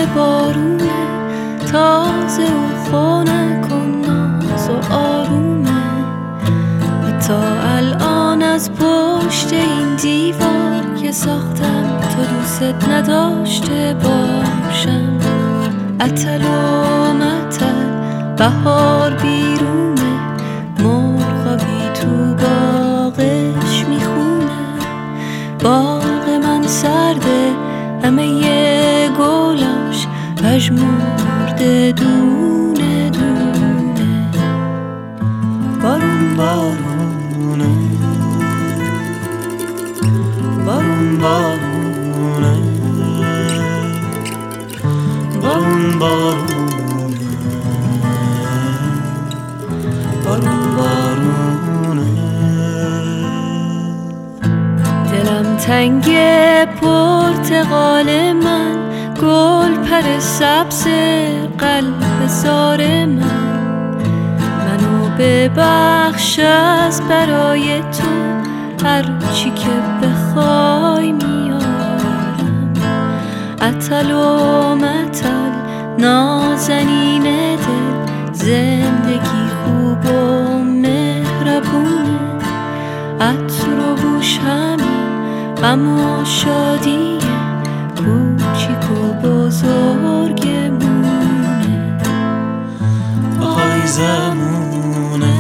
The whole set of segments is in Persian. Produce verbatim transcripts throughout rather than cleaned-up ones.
بارونه، تازه و خنک و ناز و آرومه. حتی الان از پشت این دیوار که ساختم تا دوست نداشته باشم، عطل و مطل بهار بیرونه، مرغا بی تو باغش میخونه. باغ من سرده، همه ی گلاش پژمرده دونه دونه. بارون بارونه، بارون بارونه، بارون بارونه، بارون بارونه. دلم تنگ پرتقال من، گل پر سبز قلب زار من. منو ببخش از برای تو، هر چی که بخوای میارم. عطل و مطل نازنین دل، زندگی خوب و مهربونه. عطر و بوش همین غم و شادیه، کوچیک و بزرگمونه. آهای زمونه،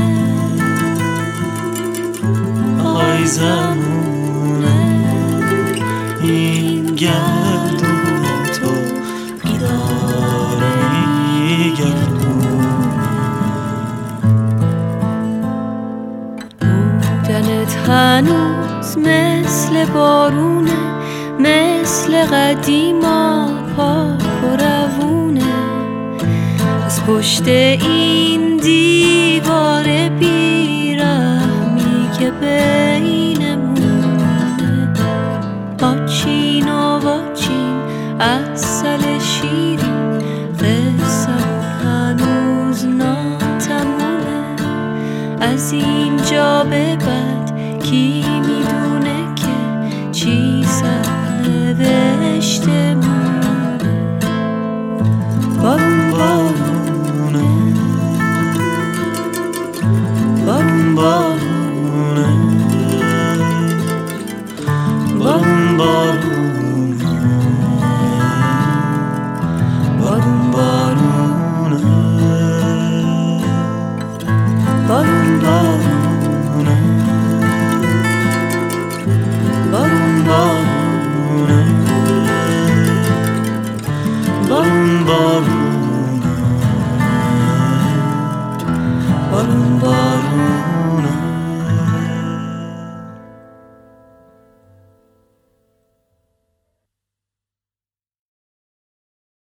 آهای زمونه، این گردون تو بیداره گردونه. بودنت هنوز مثل بارونه، مثل قدیما پاک و روونه. از پشت این دیوار بیرحمی که بینمونه، آچین و واچین عسل شیرین، قصه‌مون هنوز ناتمومه. از اینجا به بعد کی